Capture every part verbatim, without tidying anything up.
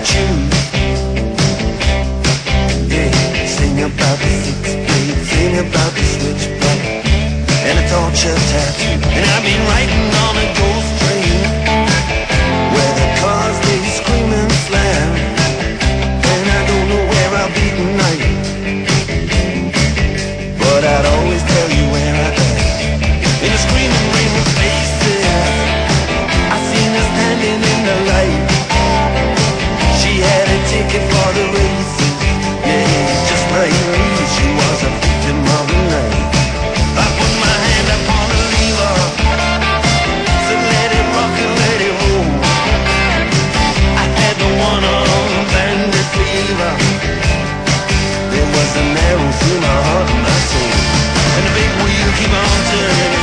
choose. Yeah, sing about the six blade, sing about the switchblade, and a torture tattoo. And I've been writing on a ghost train, where the cars they scream and slam, and I don't know where I'll be tonight, but I'd always tell you where I am. In a screaming rain of faces, I seen her standing in the light. She had a ticket for the races, yeah, just like me. She was a victim of the night. I put my hand upon the lever, said let it rock and let it roll. I had the one-on bandit fever. There was an arrow through my heart and my soul, and the big wheel keep on turning,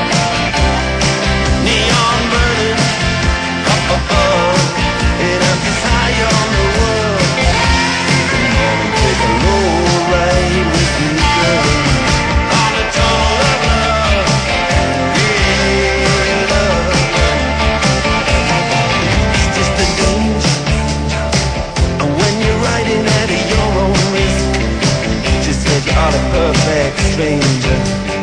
neon burning up above, and I'm just high on the world. Come on and take a low ride with me, girl, on a tunnel of love, yeah, love. It's just a danger, and when you're riding at your own risk, she said you're a perfect stranger.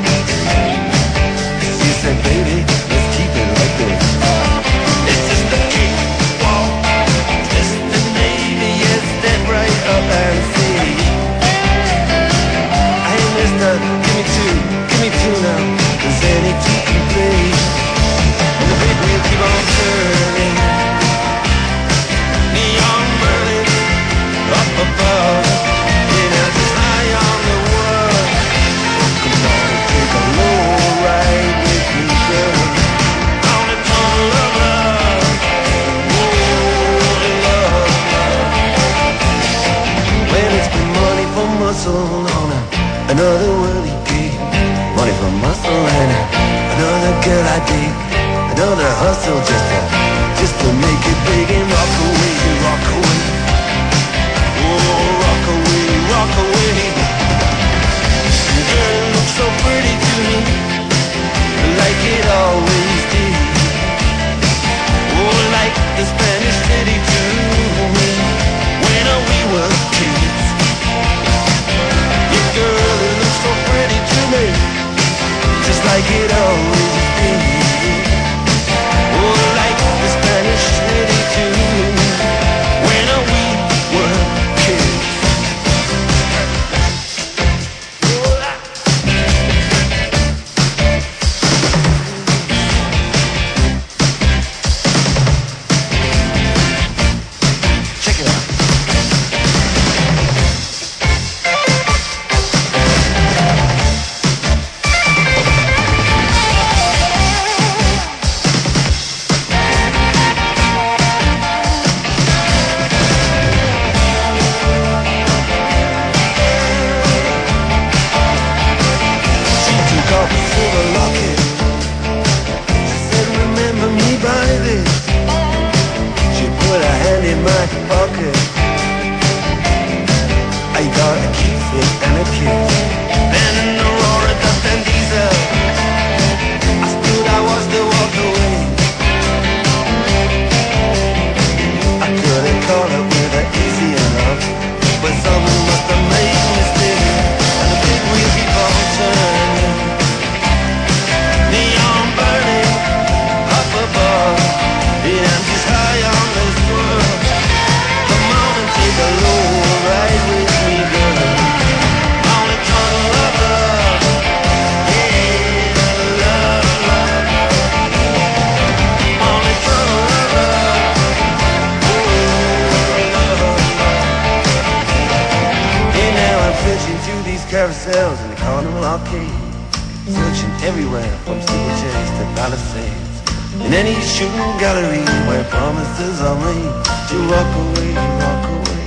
She said, baby, let's keep it like this. It's just a cakewalk, just the Navy, yes, step right up and see. Hey, mister, give me two, give me two now, 'cause any two can play. And the big wheel keep on turning, neon burning up above, and I'm just high on the world. Come on and take a low ride with me, girl, on a tunnel of love, oh, love. Well, it's been money for muscle on a, another worldly gig, money for muscle and a, another girl I dig, another hustle just to, just to make it big and rock away, rock away, oh, rock away, rock away. Girl, it looks so pretty to me, like it always did, oh, like the Spanish city to me, when we were kids. Yeah, girl, it looks so pretty to me, just like it always did, oh, like the Spanish city to me, when we were kids. Check it out. She took off a silver locket, she said remember me by this. She put her hand in my pocket, I got a kiss and a kiss. Then in the roar of dust and diesel, I stood, I watched her walk away. I couldn't call it with her easy enough, but someone must have made me stay. And the big wheel keep on turning, neon burning up above, and I'm just high on this world. Come on and take a low ride with me, girl, on a tunnel of love, yeah, love, love, on a tunnel of love, oh, love, love. And now I'm fishing through these carousels in the carnival arcade, searching everywhere from steeplechase to palisades, in any shooting gallery where promises are made to walk away, walk away,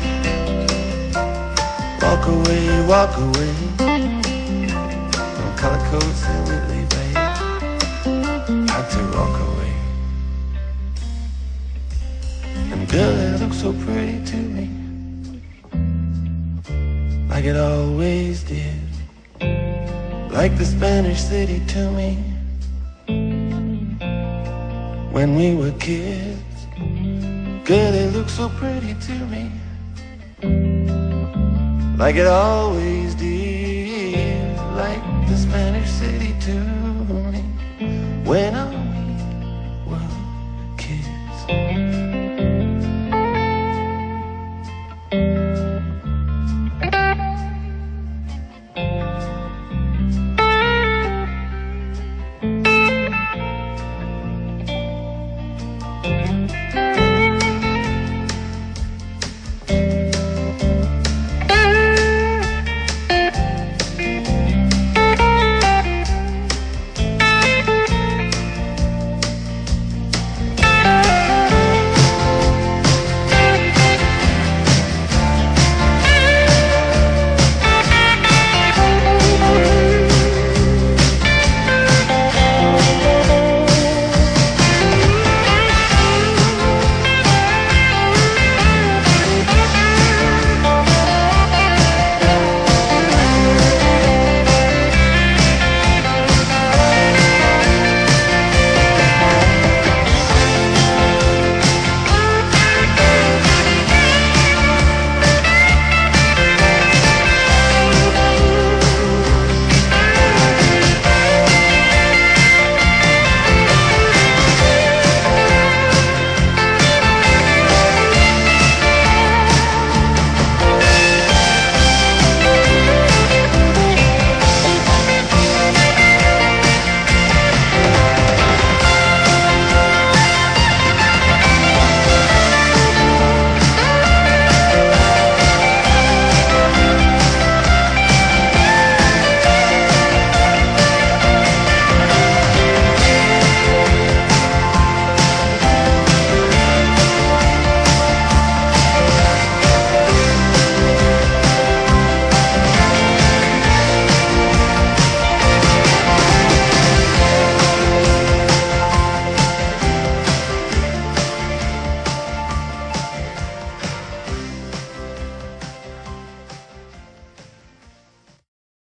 walk away, walk away, from color coats and Whitley Bay. Had to walk away. And girl, it looks so pretty to me, like it always did, like the Spanish city to me, when we were kids. Girl, it looks so pretty to me, like it always did, like the Spanish city to me. When I